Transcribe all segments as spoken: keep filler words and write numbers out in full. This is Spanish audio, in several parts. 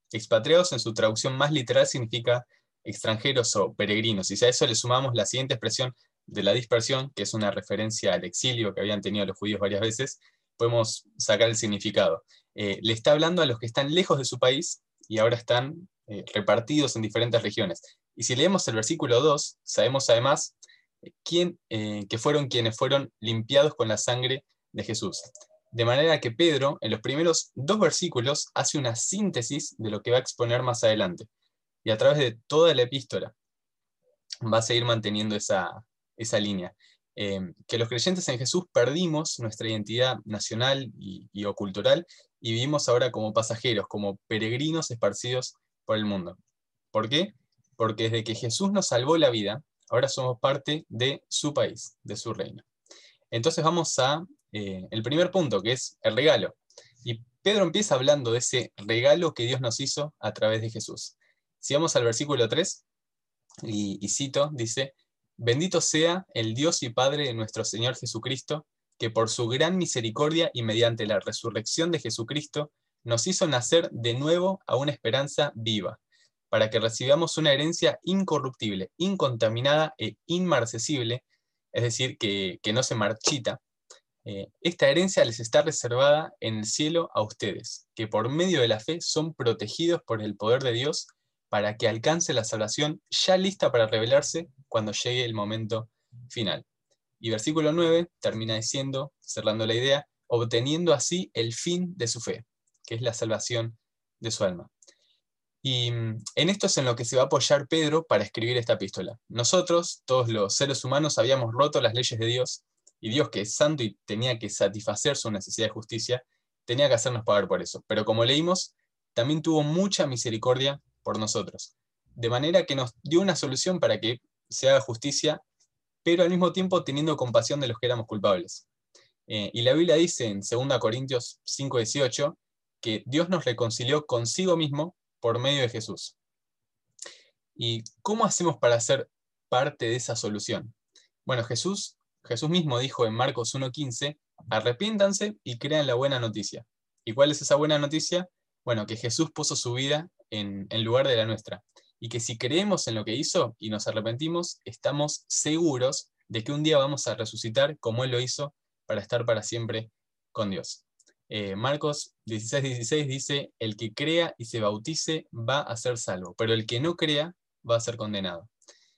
Expatriados en su traducción más literal significa extranjeros o peregrinos, y si a eso le sumamos la siguiente expresión de la dispersión, que es una referencia al exilio que habían tenido los judíos varias veces, podemos sacar el significado. Eh, le está hablando a los que están lejos de su país y ahora están eh, repartidos en diferentes regiones. Y si leemos el versículo dos, sabemos además eh, quién, eh, que fueron quienes fueron limpiados con la sangre de Jesús. De manera que Pedro, en los primeros dos versículos, hace una síntesis de lo que va a exponer más adelante. Y a través de toda la epístola va a seguir manteniendo esa, esa línea. Eh, que los creyentes en Jesús perdimos nuestra identidad nacional y, y o cultural y vivimos ahora como pasajeros, como peregrinos esparcidos por el mundo. ¿Por qué? Porque desde que Jesús nos salvó la vida, ahora somos parte de su país, de su reino. Entonces vamos a eh, el primer punto, que es el regalo. Y Pedro empieza hablando de ese regalo que Dios nos hizo a través de Jesús. Si vamos al versículo tres, y, y cito, dice: bendito sea el Dios y Padre de nuestro Señor Jesucristo, que por su gran misericordia y mediante la resurrección de Jesucristo nos hizo nacer de nuevo a una esperanza viva, para que recibamos una herencia incorruptible, incontaminada e inmarcesible, es decir, que, que no se marchita. Eh, esta herencia les está reservada en el cielo a ustedes, que por medio de la fe son protegidos por el poder de Dios para que alcance la salvación ya lista para revelarse cuando llegue el momento final. Y versículo nueve termina diciendo, cerrando la idea, obteniendo así el fin de su fe, que es la salvación de su alma. Y en esto es en lo que se va a apoyar Pedro para escribir esta epístola. Nosotros, todos los seres humanos, habíamos roto las leyes de Dios, y Dios, que es santo y tenía que satisfacer su necesidad de justicia, tenía que hacernos pagar por eso. Pero como leímos, también tuvo mucha misericordia por nosotros, de manera que nos dio una solución para que se haga justicia, pero al mismo tiempo teniendo compasión de los que éramos culpables. Eh, y la Biblia dice en segunda Corintios cinco dieciocho que Dios nos reconcilió consigo mismo por medio de Jesús. ¿Y cómo hacemos para ser parte de esa solución? Bueno, Jesús, Jesús mismo dijo en Marcos uno quince, arrepiéntanse y crean la buena noticia. ¿Y cuál es esa buena noticia? Bueno, que Jesús puso su vida en, en lugar de la nuestra. Y que si creemos en lo que hizo y nos arrepentimos, estamos seguros de que un día vamos a resucitar como Él lo hizo para estar para siempre con Dios. Eh, Marcos dieciséis dieciséis dice, el que crea y se bautice va a ser salvo, pero el que no crea va a ser condenado.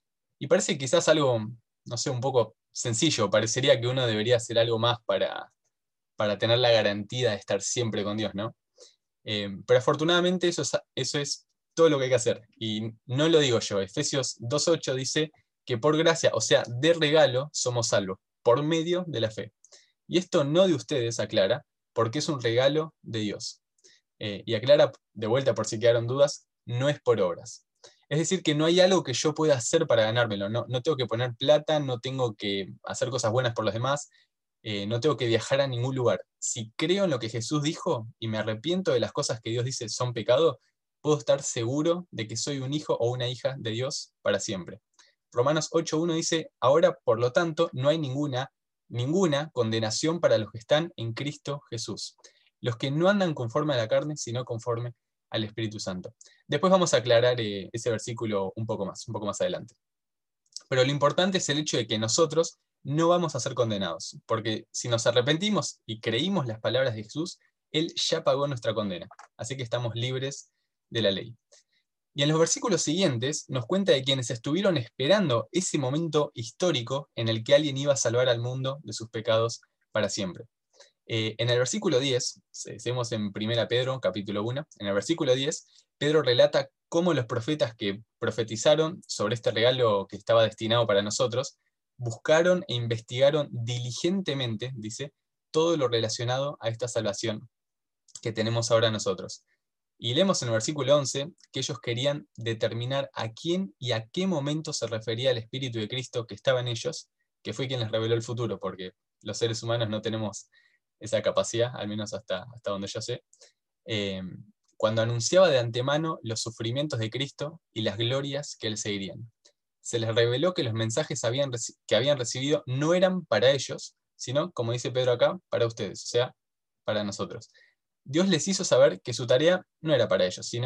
Y parece quizás algo, no sé, un poco sencillo, parecería que uno debería hacer algo más para, para tener la garantía de estar siempre con Dios, ¿no? Eh, pero afortunadamente eso es, eso es todo lo que hay que hacer. Y no lo digo yo, Efesios dos ocho dice que por gracia, o sea, de regalo, somos salvos, por medio de la fe. Y esto no de ustedes, aclara, porque es un regalo de Dios. Eh, y aclara, de vuelta por si quedaron dudas, no es por obras. Es decir, que no hay algo que yo pueda hacer para ganármelo. No, no tengo que poner plata, no tengo que hacer cosas buenas por los demás, eh, no tengo que viajar a ningún lugar. Si creo en lo que Jesús dijo y me arrepiento de las cosas que Dios dice son pecado, puedo estar seguro de que soy un hijo o una hija de Dios para siempre. Romanos ocho uno dice, ahora, por lo tanto, no hay ninguna, ninguna condenación para los que están en Cristo Jesús. Los que no andan conforme a la carne, sino conforme al Espíritu Santo. Después vamos a aclarar eh, ese versículo un poco más, un poco más adelante. Pero lo importante es el hecho de que nosotros no vamos a ser condenados, porque si nos arrepentimos y creímos las palabras de Jesús, Él ya pagó nuestra condena, así que estamos libres de la ley. Y en los versículos siguientes nos cuenta de quienes estuvieron esperando ese momento histórico en el que alguien iba a salvar al mundo de sus pecados para siempre. Eh, en el versículo diez, seguimos en primera Pedro, capítulo uno, en el versículo diez, Pedro relata cómo los profetas que profetizaron sobre este regalo que estaba destinado para nosotros, buscaron e investigaron diligentemente, dice, todo lo relacionado a esta salvación que tenemos ahora nosotros. Y leemos en el versículo once que ellos querían determinar a quién y a qué momento se refería el Espíritu de Cristo que estaba en ellos, que fue quien les reveló el futuro, porque los seres humanos no tenemos esa capacidad, al menos hasta, hasta donde yo sé, eh, cuando anunciaba de antemano los sufrimientos de Cristo y las glorias que él seguirían. Se les reveló que los mensajes habían, que habían recibido no eran para ellos, sino, como dice Pedro acá, para ustedes, o sea, para nosotros. Dios les hizo saber que su tarea no era para ellos, sino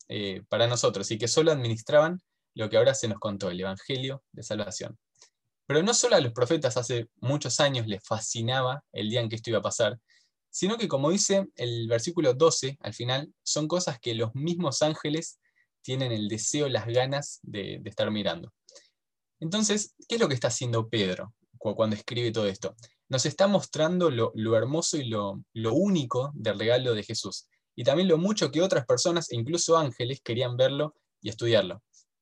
eh, para nosotros y que solo administraban lo que ahora se nos contó, el Evangelio de Salvación. Pero no solo a los profetas hace muchos años les fascinaba el día en que esto iba a pasar, sino que, como dice el versículo doce, al final, son cosas que los mismos ángeles tienen el deseo, las ganas de, de estar mirando. Entonces, ¿qué es lo que está haciendo Pedro cuando escribe todo esto? Nos está mostrando lo, lo hermoso y lo, lo único del regalo de Jesús, y también lo mucho que otras personas, e incluso ángeles, querían verlo y estudiarlo.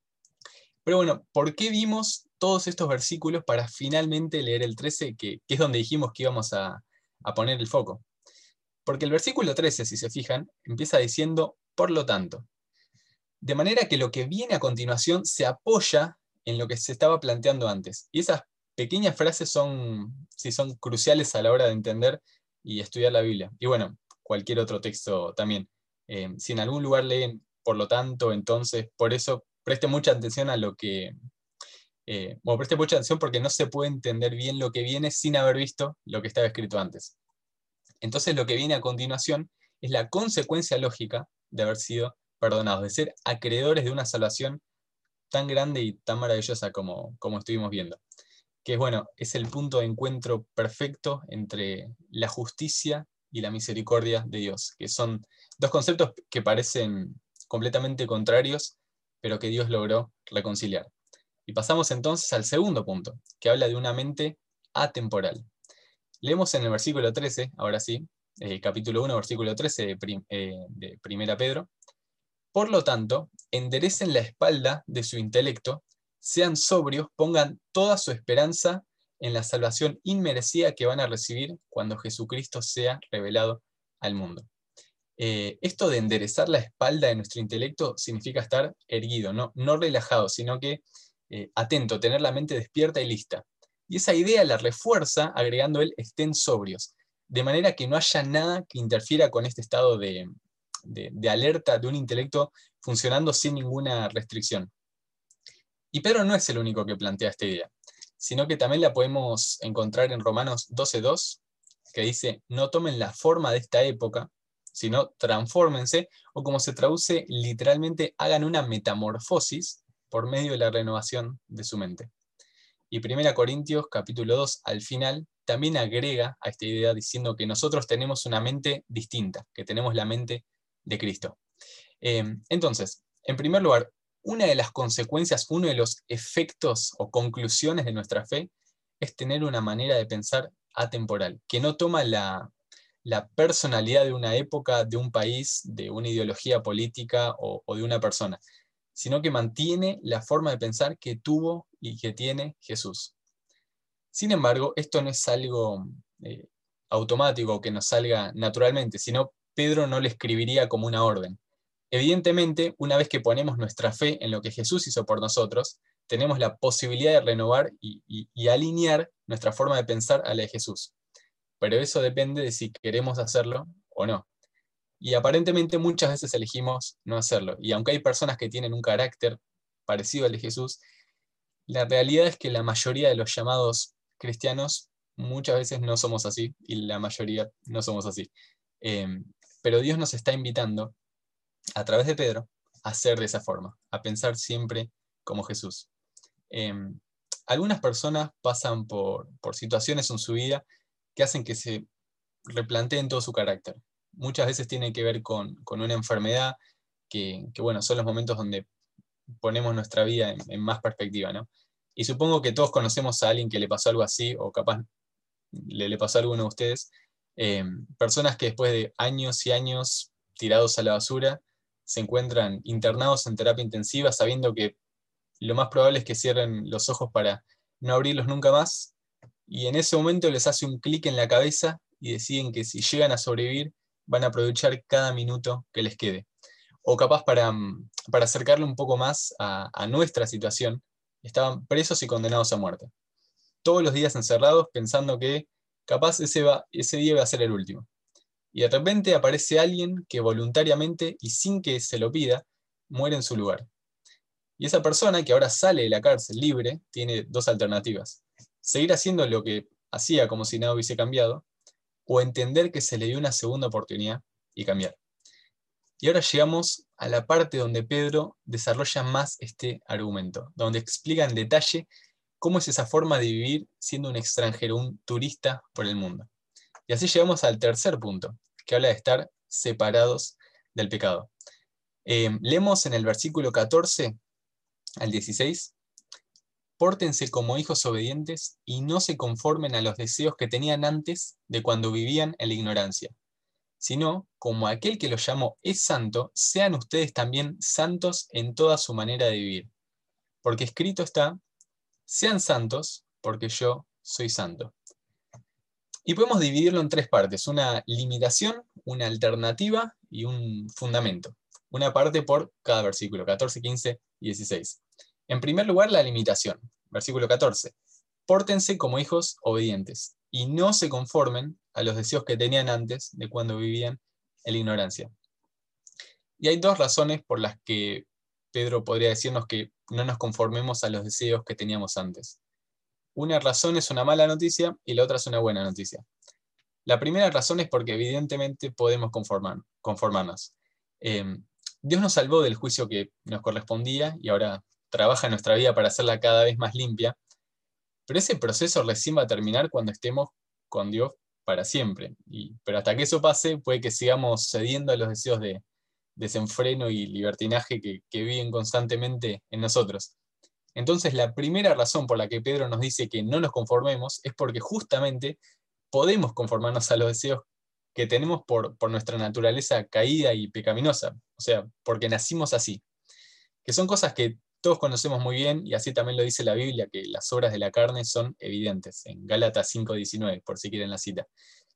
Pero bueno, ¿por qué vimos todos estos versículos para finalmente leer el trece, que, que es donde dijimos que íbamos a, a poner el foco? Porque el versículo trece, si se fijan, empieza diciendo, por lo tanto. De manera que lo que viene a continuación se apoya en lo que se estaba planteando antes. Y esas pequeñas frases son, sí, son cruciales a la hora de entender y estudiar la Biblia. Y bueno, cualquier otro texto también. Eh, si en algún lugar leen, por lo tanto, entonces, por eso, preste mucha atención a lo que... Eh, bueno, preste mucha atención porque no se puede entender bien lo que viene sin haber visto lo que estaba escrito antes. Entonces lo que viene a continuación es la consecuencia lógica de haber sido perdonados, de ser acreedores de una salvación tan grande y tan maravillosa como, como estuvimos viendo. Que es, bueno, es el punto de encuentro perfecto entre la justicia y la misericordia de Dios, que son dos conceptos que parecen completamente contrarios, pero que Dios logró reconciliar. Y pasamos entonces al segundo punto, que habla de una mente atemporal. Leemos en el versículo trece, ahora sí, eh, capítulo uno, versículo trece de, prim, eh, de Primera Pedro. Por lo tanto, enderecen la espalda de su intelecto, sean sobrios, pongan toda su esperanza en la salvación inmerecida que van a recibir cuando Jesucristo sea revelado al mundo. Eh, esto de enderezar la espalda de nuestro intelecto significa estar erguido, no, no relajado, sino que eh, atento, tener la mente despierta y lista. Y esa idea la refuerza agregando el estén sobrios, de manera que no haya nada que interfiera con este estado de, de, de alerta de un intelecto funcionando sin ninguna restricción. Y Pedro no es el único que plantea esta idea, sino que también la podemos encontrar en Romanos doce dos, que dice, no tomen la forma de esta época, sino transfórmense, o como se traduce literalmente, hagan una metamorfosis por medio de la renovación de su mente. Y Primera Corintios capítulo dos, al final, también agrega a esta idea diciendo que nosotros tenemos una mente distinta, que tenemos la mente de Cristo. Eh, entonces, en primer lugar, una de las consecuencias, uno de los efectos o conclusiones de nuestra fe es tener una manera de pensar atemporal, que no toma la, la personalidad de una época, de un país, de una ideología política o, o de una persona, sino que mantiene la forma de pensar que tuvo y que tiene Jesús. Sin embargo, esto no es algo eh, automático que nos salga naturalmente, sino Pedro no le escribiría como una orden. Evidentemente, una vez que ponemos nuestra fe en lo que Jesús hizo por nosotros, tenemos la posibilidad de renovar y, y, y alinear nuestra forma de pensar a la de Jesús. Pero eso depende de si queremos hacerlo o no. Y aparentemente muchas veces elegimos no hacerlo. Y aunque hay personas que tienen un carácter parecido al de Jesús, la realidad es que la mayoría de los llamados cristianos muchas veces no somos así, y la mayoría no somos así. Eh, pero Dios nos está invitando, a través de Pedro, a ser de esa forma, a pensar siempre como Jesús. Eh, algunas personas pasan por, por situaciones en su vida que hacen que se replanteen todo su carácter. Muchas veces tiene que ver con, con una enfermedad que, que, bueno, son los momentos donde ponemos nuestra vida en, en más perspectiva, ¿no? Y supongo que todos conocemos a alguien que le pasó algo así, o capaz le, le pasó a alguno de ustedes, eh, personas que después de años y años tirados a la basura, se encuentran internados en terapia intensiva sabiendo que lo más probable es que cierren los ojos para no abrirlos nunca más, y en ese momento les hace un clic en la cabeza y deciden que si llegan a sobrevivir, van a aprovechar cada minuto que les quede. O capaz para, para acercarle un poco más a, a nuestra situación, estaban presos y condenados a muerte. Todos los días encerrados pensando que capaz ese, va, ese día va a ser el último. Y de repente aparece alguien que voluntariamente y sin que se lo pida, muere en su lugar. Y esa persona que ahora sale de la cárcel libre tiene dos alternativas. Seguir haciendo lo que hacía como si nada hubiese cambiado, o entender que se le dio una segunda oportunidad y cambiar. Y ahora llegamos a la parte donde Pedro desarrolla más este argumento, donde explica en detalle cómo es esa forma de vivir siendo un extranjero, un turista por el mundo. Y así llegamos al tercer punto, que habla de estar separados del pecado. Eh, leemos en el versículo catorce al dieciséis, pórtense como hijos obedientes y no se conformen a los deseos que tenían antes de cuando vivían en la ignorancia, sino, como aquel que los llamó es santo, sean ustedes también santos en toda su manera de vivir. Porque escrito está, sean santos, porque yo soy santo. Y podemos dividirlo en tres partes, una limitación, una alternativa y un fundamento. Una parte por cada versículo, catorce, quince y dieciséis. En primer lugar, la limitación. Versículo catorce. Pórtense como hijos obedientes y no se conformen a los deseos que tenían antes de cuando vivían en la ignorancia. Y hay dos razones por las que Pedro podría decirnos que no nos conformemos a los deseos que teníamos antes. Una razón es una mala noticia y la otra es una buena noticia. La primera razón es porque evidentemente podemos conformar, conformarnos. Eh, Dios nos salvó del juicio que nos correspondía y ahora trabaja en nuestra vida para hacerla cada vez más limpia, pero ese proceso recién va a terminar cuando estemos con Dios para siempre. Y, pero hasta que eso pase, puede que sigamos cediendo a los deseos de desenfreno y libertinaje que, que viven constantemente en nosotros. Entonces, la primera razón por la que Pedro nos dice que no nos conformemos es porque justamente podemos conformarnos a los deseos que tenemos por, por nuestra naturaleza caída y pecaminosa, o sea, porque nacimos así, que son cosas que todos conocemos muy bien, y así también lo dice la Biblia, que las obras de la carne son evidentes, en Gálatas cinco diecinueve, por si quieren la cita.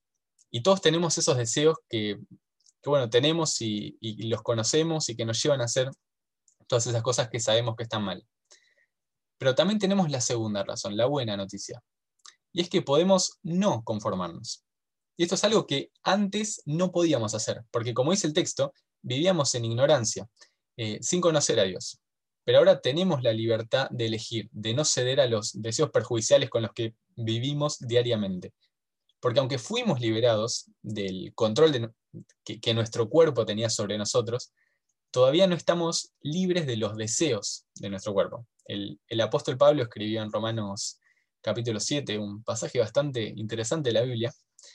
Y todos tenemos esos deseos que, que bueno, tenemos y, y los conocemos y que nos llevan a hacer todas esas cosas que sabemos que están mal. Pero también tenemos la segunda razón, la buena noticia, y es que podemos no conformarnos. Y esto es algo que antes no podíamos hacer, porque como dice el texto, vivíamos en ignorancia, eh, sin conocer a Dios. Pero ahora tenemos la libertad de elegir, de no ceder a los deseos perjudiciales con los que vivimos diariamente. Porque aunque fuimos liberados del control de, que, que nuestro cuerpo tenía sobre nosotros, todavía no estamos libres de los deseos de nuestro cuerpo. El, el apóstol Pablo escribió en Romanos capítulo siete, un pasaje bastante interesante de la Biblia,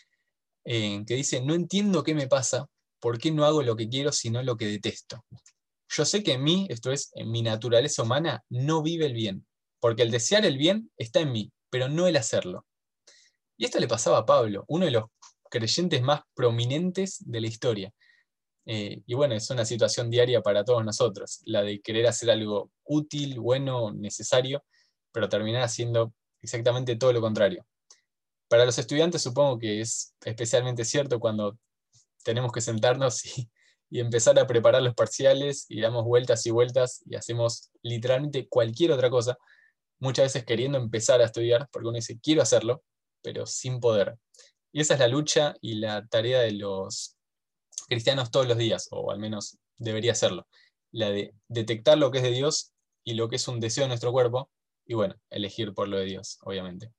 eh, que dice, no entiendo qué me pasa, por qué no hago lo que quiero, sino lo que detesto. Yo sé que en mí, esto es, en mi naturaleza humana, no vive el bien, porque el desear el bien está en mí, pero no el hacerlo. Y esto le pasaba a Pablo, uno de los creyentes más prominentes de la historia. Eh, y bueno, es una situación diaria para todos nosotros, la de querer hacer algo útil, bueno, necesario, pero terminar haciendo exactamente todo lo contrario. Para los estudiantes supongo que es especialmente cierto cuando tenemos que sentarnos y, y empezar a preparar los parciales y damos vueltas y vueltas y hacemos literalmente cualquier otra cosa, muchas veces queriendo empezar a estudiar, porque uno dice, quiero hacerlo, pero sin poder. Y esa es la lucha y la tarea de los cristianos todos los días, o al menos debería serlo, la de detectar lo que es de Dios y lo que es un deseo de nuestro cuerpo, y bueno, elegir por lo de Dios, obviamente.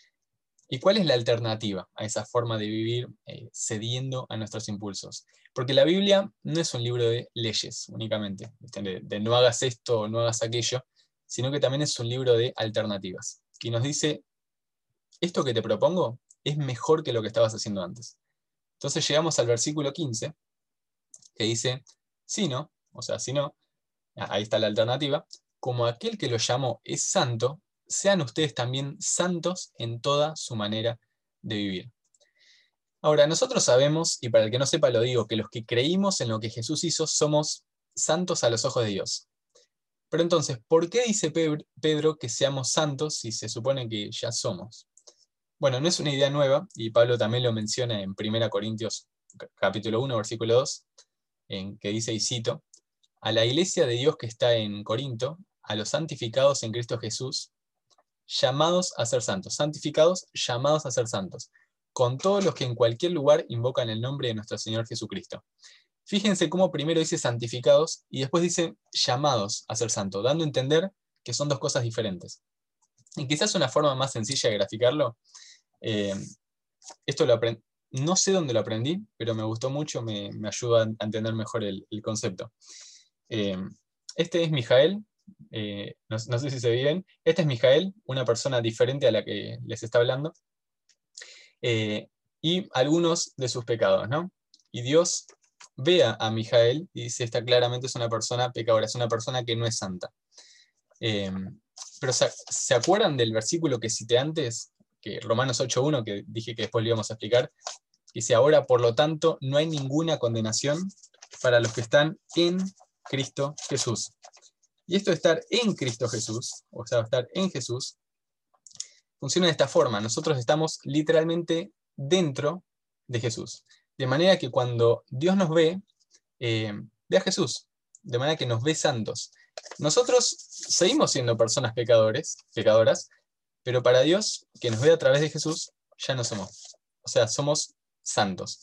¿Y cuál es la alternativa a esa forma de vivir eh, cediendo a nuestros impulsos? Porque la Biblia no es un libro de leyes únicamente, de, de no hagas esto o no hagas aquello, sino que también es un libro de alternativas, que nos dice, esto que te propongo es mejor que lo que estabas haciendo antes. Entonces llegamos al versículo quince, que dice, si no, o sea, si no, ahí está la alternativa, como aquel que lo llamó es santo, sean ustedes también santos en toda su manera de vivir. Ahora, nosotros sabemos, y para el que no sepa lo digo, que los que creímos en lo que Jesús hizo somos santos a los ojos de Dios. Pero entonces, ¿por qué dice Pedro que seamos santos si se supone que ya somos? Bueno, no es una idea nueva, y Pablo también lo menciona en primera Corintios capítulo uno, versículo dos, en que dice, y cito, a la iglesia de Dios que está en Corinto, a los santificados en Cristo Jesús, llamados a ser santos, santificados, llamados a ser santos, con todos los que en cualquier lugar invocan el nombre de nuestro Señor Jesucristo. Fíjense cómo primero dice santificados y después dice llamados a ser santos, dando a entender que son dos cosas diferentes. Y quizás una forma más sencilla de graficarlo, eh, esto lo, aprend no sé dónde lo aprendí, pero me gustó mucho, me, me ayuda a entender mejor el, el concepto. Eh, este es Mijael, eh, no, no sé si se ve bien. Este es Mijael, una persona diferente a la que les está hablando, eh, y algunos de sus pecados, ¿no? Y Dios ve a, a Mijael y dice, esta claramente es una persona pecadora, es una persona que no es santa. Eh, pero ¿se, ¿se acuerdan del versículo que cité antes? Que Romanos ocho uno, que dije que después lo íbamos a explicar. Dice, ahora, por lo tanto, no hay ninguna condenación para los que están en Cristo Jesús. Y esto de estar en Cristo Jesús, o sea, estar en Jesús, funciona de esta forma. Nosotros estamos literalmente dentro de Jesús. De manera que cuando Dios nos ve, eh, ve a Jesús. De manera que nos ve santos. Nosotros seguimos siendo personas pecadores, pecadoras, pero para Dios, que nos ve a través de Jesús, ya no somos. O sea, somos santos.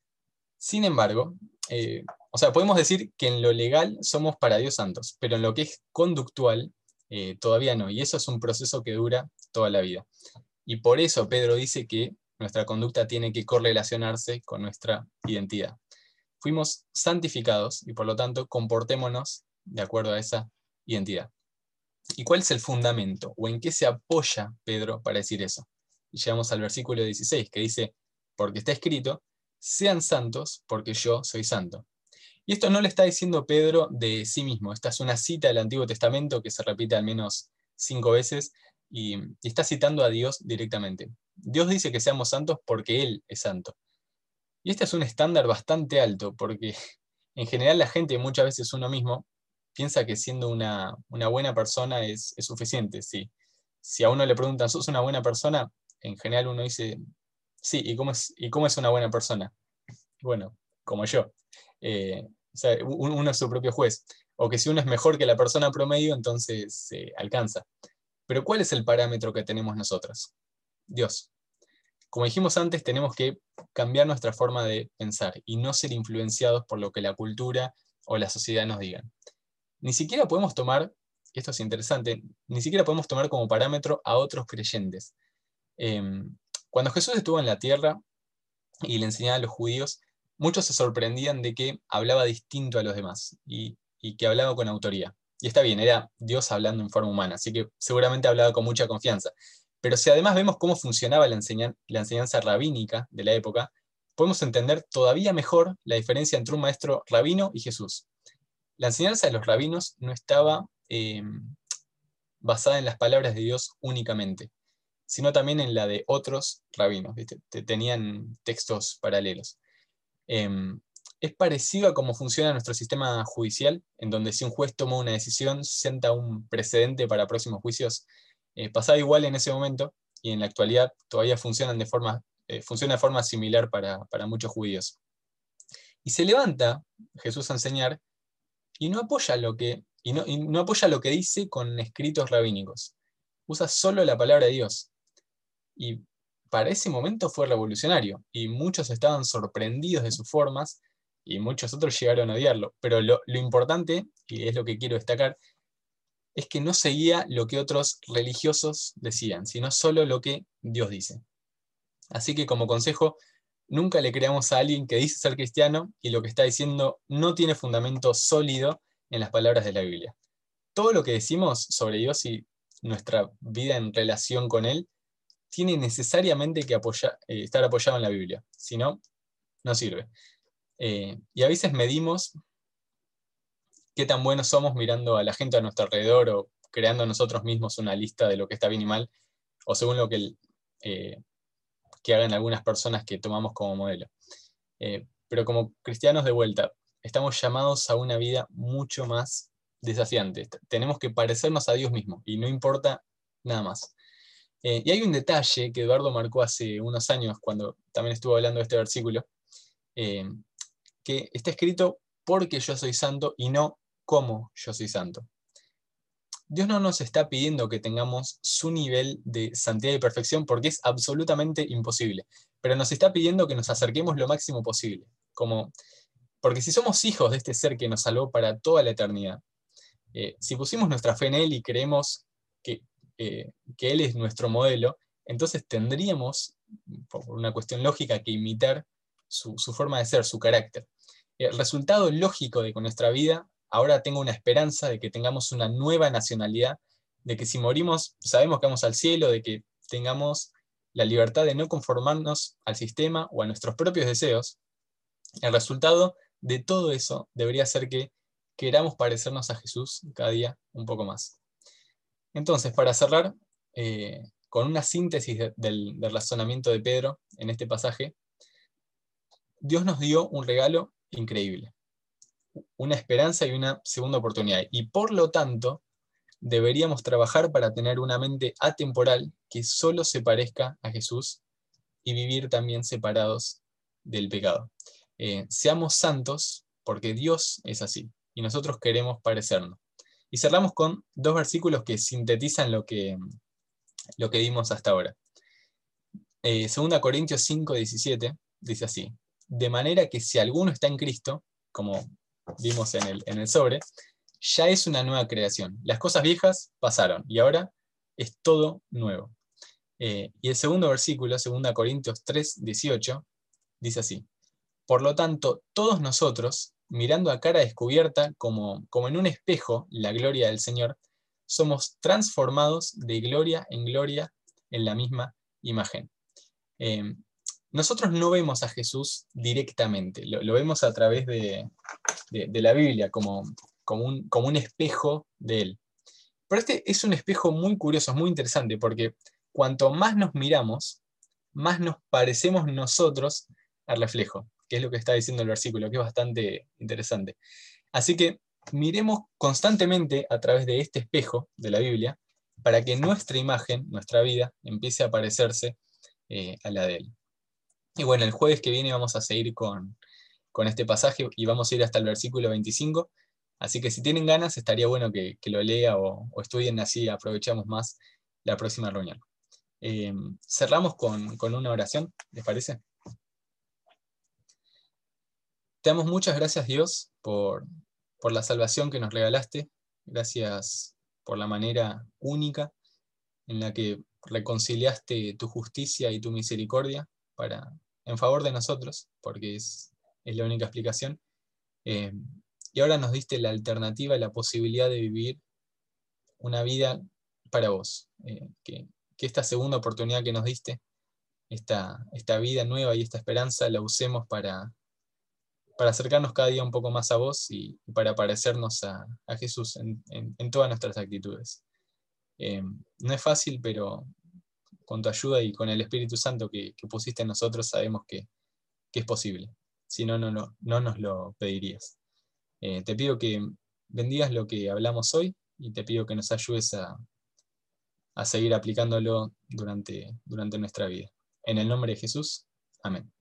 Sin embargo, eh, o sea, podemos decir que en lo legal somos para Dios santos, pero en lo que es conductual, eh, todavía no. Y eso es un proceso que dura toda la vida. Y por eso Pedro dice que nuestra conducta tiene que correlacionarse con nuestra identidad. Fuimos santificados y por lo tanto comportémonos de acuerdo a esa identidad. ¿Y cuál es el fundamento? ¿O en qué se apoya Pedro para decir eso? Y llegamos al versículo dieciséis, que dice, porque está escrito, sean santos porque yo soy santo. Y esto no le está diciendo Pedro de sí mismo. Esta es una cita del Antiguo Testamento que se repite al menos cinco veces y, y está citando a Dios directamente. Dios dice que seamos santos porque Él es santo. Y este es un estándar bastante alto porque en general la gente, muchas veces uno mismo, piensa que siendo una, una buena persona es, es suficiente. Sí. Si a uno le preguntan, ¿sos una buena persona? En general uno dice, sí, ¿y cómo es, y cómo es una buena persona? Bueno, como yo. Eh, o sea, uno es su propio juez. O que si uno es mejor que la persona promedio, entonces se eh, alcanza. Pero ¿cuál es el parámetro que tenemos nosotros? Dios. Como dijimos antes, tenemos que cambiar nuestra forma de pensar y no ser influenciados por lo que la cultura o la sociedad nos digan. Ni siquiera podemos tomar, esto es interesante, ni siquiera podemos tomar como parámetro a otros creyentes. Eh, cuando Jesús estuvo en la tierra y le enseñaba a los judíos, muchos se sorprendían de que hablaba distinto a los demás y, y que hablaba con autoridad. Y está bien, era Dios hablando en forma humana, así que seguramente hablaba con mucha confianza. Pero si además vemos cómo funcionaba la, enseñan la enseñanza rabínica de la época, podemos entender todavía mejor la diferencia entre un maestro rabino y Jesús. La enseñanza de los rabinos no estaba eh, basada en las palabras de Dios únicamente, sino también en la de otros rabinos, ¿viste? Tenían textos paralelos. Eh, es parecido a cómo funciona nuestro sistema judicial, en donde si un juez toma una decisión, sienta un precedente para próximos juicios. Eh, pasaba igual en ese momento, y en la actualidad todavía funcionan de forma, eh, funciona de forma similar para, para muchos judíos. Y se levanta Jesús a enseñar, y no apoya lo que, y no, y no apoya lo que dice con escritos rabínicos. Usa solo la palabra de Dios. Y para ese momento fue revolucionario, y muchos estaban sorprendidos de sus formas, y muchos otros llegaron a odiarlo. Pero lo, lo importante, y es lo que quiero destacar, es que no seguía lo que otros religiosos decían, sino solo lo que Dios dice. Así que como consejo, nunca le creamos a alguien que dice ser cristiano y lo que está diciendo no tiene fundamento sólido en las palabras de la Biblia. Todo lo que decimos sobre Dios y nuestra vida en relación con Él tiene necesariamente que apoyar, eh, estar apoyado en la Biblia, si no, no sirve. Eh, y a veces medimos qué tan buenos somos mirando a la gente a nuestro alrededor o creando nosotros mismos una lista de lo que está bien y mal, o según lo que, eh, que hagan algunas personas que tomamos como modelo. Eh, pero como cristianos de vuelta, estamos llamados a una vida mucho más desafiante. Tenemos que parecernos a Dios mismo y no importa nada más. Eh, y hay un detalle que Eduardo marcó hace unos años cuando también estuvo hablando de este versículo, eh, que está escrito porque yo soy santo y no como yo soy santo. Dios no nos está pidiendo que tengamos su nivel de santidad y perfección porque es absolutamente imposible, pero nos está pidiendo que nos acerquemos lo máximo posible, como, porque si somos hijos de este ser que nos salvó para toda la eternidad, eh, si pusimos nuestra fe en Él y creemos que, eh, que Él es nuestro modelo, entonces tendríamos por una cuestión lógica, que imitar su, su forma de ser, su carácter. El resultado lógico de que nuestra vida ahora tenga una esperanza de que tengamos una nueva nacionalidad, de que si morimos sabemos que vamos al cielo, de que tengamos la libertad de no conformarnos al sistema o a nuestros propios deseos. El resultado de todo eso debería ser que queramos parecernos a Jesús cada día un poco más. Entonces, para cerrar, eh, con una síntesis de, del, del razonamiento de Pedro en este pasaje, Dios nos dio un regalo increíble, una esperanza y una segunda oportunidad, y por lo tanto deberíamos trabajar para tener una mente atemporal que solo se parezca a Jesús y vivir también separados del pecado. Eh, seamos santos porque Dios es así y nosotros queremos parecernos. Y cerramos con dos versículos que sintetizan lo que, lo que vimos hasta ahora. Eh, segunda Corintios cinco, diecisiete dice así: de manera que si alguno está en Cristo, como vimos en el, en el sobre, ya es una nueva creación. Las cosas viejas pasaron y ahora es todo nuevo. Eh, y el segundo versículo, segunda Corintios tres, dieciocho, dice así: por lo tanto, todos nosotros, mirando a cara descubierta, como, como en un espejo, la gloria del Señor, somos transformados de gloria en gloria en la misma imagen. Eh, nosotros no vemos a Jesús directamente, lo, lo vemos a través de, de, de la Biblia, como, como, un, como un espejo de Él. Pero este es un espejo muy curioso, es muy interesante, porque cuanto más nos miramos, más nos parecemos nosotros al reflejo, que es lo que está diciendo el versículo, que es bastante interesante. Así que miremos constantemente a través de este espejo de la Biblia, para que nuestra imagen, nuestra vida, empiece a parecerse eh, a la de Él. Y bueno, el jueves que viene vamos a seguir con, con este pasaje y vamos a ir hasta el versículo veinticinco. Así que si tienen ganas, estaría bueno que, que lo lea o, o estudien, así aprovechamos más la próxima reunión. Eh, cerramos con, con una oración, ¿les parece? Te damos muchas gracias, Dios, por, por la salvación que nos regalaste. Gracias por la manera única en la que reconciliaste tu justicia y tu misericordia para, en favor de nosotros, porque es, es la única explicación. Eh, y ahora nos diste la alternativa, la posibilidad de vivir una vida para vos. Eh, que, que esta segunda oportunidad que nos diste, esta, esta vida nueva y esta esperanza, la usemos para, para acercarnos cada día un poco más a vos y, y para parecernos a, a Jesús en, en, en todas nuestras actitudes. Eh, no es fácil, pero con tu ayuda y con el Espíritu Santo que, que pusiste en nosotros, sabemos que, que es posible. Si no, no, no, no nos lo pedirías. Eh, te pido que bendigas lo que hablamos hoy y te pido que nos ayudes a, a seguir aplicándolo durante, durante nuestra vida. En el nombre de Jesús, amén.